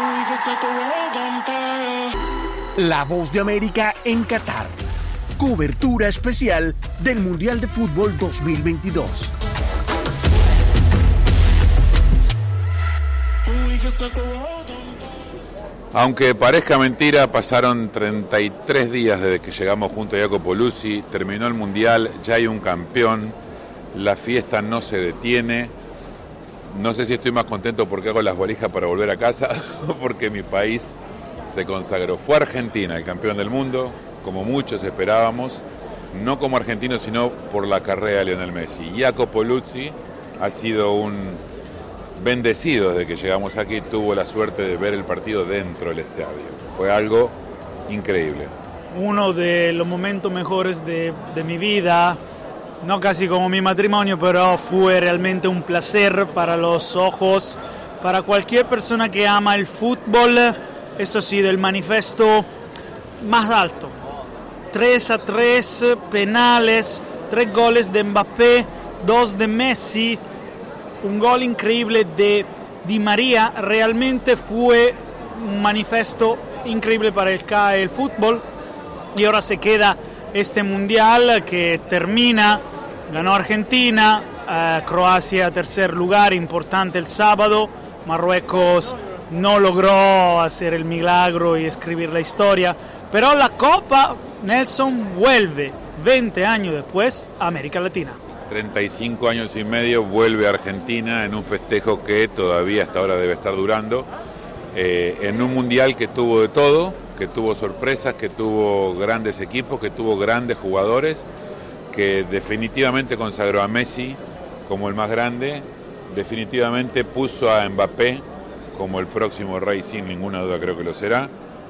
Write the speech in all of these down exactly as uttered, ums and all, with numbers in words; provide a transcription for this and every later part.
La Voz de América en Qatar. Cobertura especial del Mundial de Fútbol dos mil veintidós. Aunque parezca mentira, pasaron treinta y tres días desde que llegamos junto a Jacopo Luzzi, terminó el Mundial, ya hay un campeón, la fiesta no se detiene. No sé si estoy más contento porque hago las valijas para volver a casa o porque mi país se consagró. Fue Argentina el campeón del mundo, como muchos esperábamos, no como argentino, sino por la carrera de Lionel Messi. Jacopo Luzzi ha sido un bendecido desde que llegamos aquí, tuvo la suerte de ver el partido dentro del estadio. Fue algo increíble. Uno de los momentos mejores de, de mi vida, no casi como mi matrimonio, pero fue realmente un placer para los ojos, para cualquier persona que ama el fútbol. Esto sí, del manifiesto más alto. tres a tres, penales, tres goles de Mbappé, dos de Messi, un gol increíble de Di María. Realmente fue un manifiesto increíble para el, el fútbol. Y ahora se queda este mundial que termina, ganó Argentina, eh, Croacia tercer lugar, importante el sábado, Marruecos no logró hacer el milagro y escribir la historia, pero la Copa Nelson vuelve veinte años después a América Latina. treinta y cinco años y medio vuelve a Argentina en un festejo que todavía hasta ahora debe estar durando, eh, en un mundial que tuvo de todo, que tuvo sorpresas, que tuvo grandes equipos, que tuvo grandes jugadores, que definitivamente consagró a Messi como el más grande, definitivamente puso a Mbappé como el próximo rey, sin ninguna duda creo que lo será,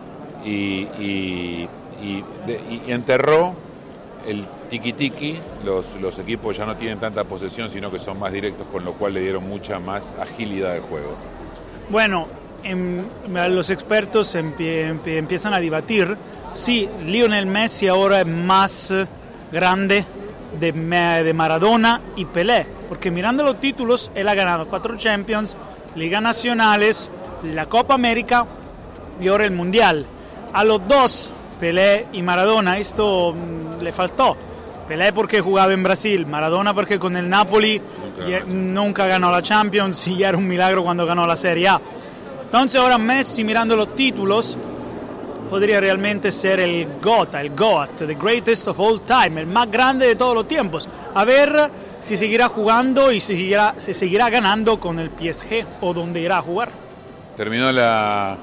y, y, y, de, y enterró el tiki-tiki. Los, los equipos ya no tienen tanta posesión, sino que son más directos, con lo cual le dieron mucha más agilidad al juego. Bueno, en, los expertos empie, empie, empiezan a debatir si Lionel Messi ahora es más grande de, de Maradona y Pelé, porque mirando los títulos, él ha ganado cuatro Champions, Ligas Nacionales, la Copa América y ahora el Mundial. A los dos, Pelé y Maradona, esto mmm, le faltó. Pelé porque jugaba en Brasil, Maradona porque con el Napoli nunca, nunca ganó la Champions y ya era un milagro cuando ganó la Serie A. Entonces ahora Messi, mirando los títulos, podría realmente ser el GOAT, el GOAT, the greatest of all time, el más grande de todos los tiempos. A ver si seguirá jugando y si seguirá, si seguirá ganando con el P S G o donde irá a jugar. Terminó la,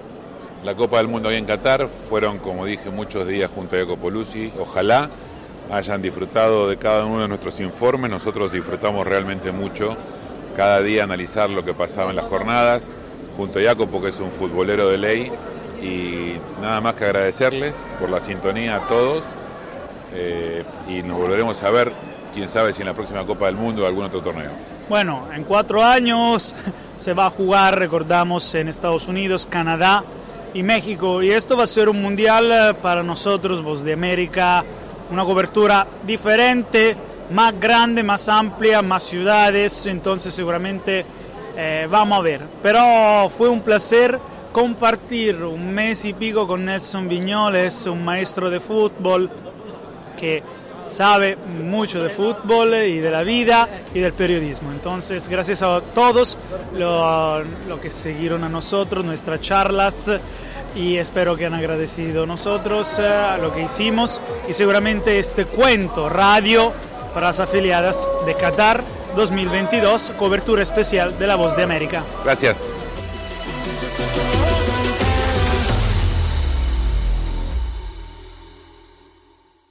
la Copa del Mundo ahí en Qatar, fueron, como dije, muchos días junto a Jacopo Luzzi. Ojalá hayan disfrutado de cada uno de nuestros informes. Nosotros disfrutamos realmente mucho cada día analizar lo que pasaba en las jornadas, junto a Jacopo, que es un futbolero de ley. Y nada más que agradecerles por la sintonía a todos, eh, y nos volveremos a ver, quién sabe si en la próxima Copa del Mundo o algún otro torneo. Bueno, en cuatro años se va a jugar, recordamos, en Estados Unidos, Canadá y México, y esto va a ser un mundial para nosotros, Voz de América, una cobertura diferente, más grande, más amplia, más ciudades, entonces seguramente eh, vamos a ver. Pero fue un placer compartir un mes y pico con Nelson Viñoles, un maestro de fútbol que sabe mucho de fútbol y de la vida y del periodismo. Entonces, gracias a todos los lo que siguieron a nosotros, nuestras charlas, y espero que han agradecido a nosotros uh, lo que hicimos, y seguramente este cuento radio para las afiliadas de Qatar dos mil veintidós, cobertura especial de La Voz de América. Gracias. Just like a